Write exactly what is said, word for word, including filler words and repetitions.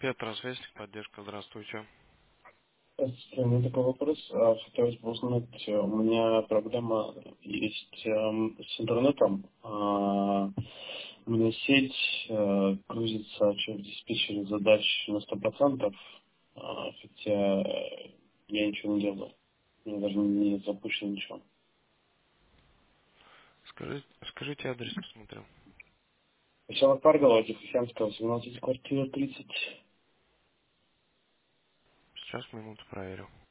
Петра, связь, поддержка, здравствуйте. Здравствуйте, у меня такой вопрос. А, Хотелось бы узнать, э, у меня проблема есть эм, с интернетом. А, У меня сеть э, грузится через диспетчере задач на сто процентов, а, хотя э, я ничего не делаю. У меня даже не запущено ничего. Скажите, скажите адрес, посмотрю. Поселок Паргола, Тихоокеанского, семнадцать, квартира тридцать. Сейчас минуту проверю.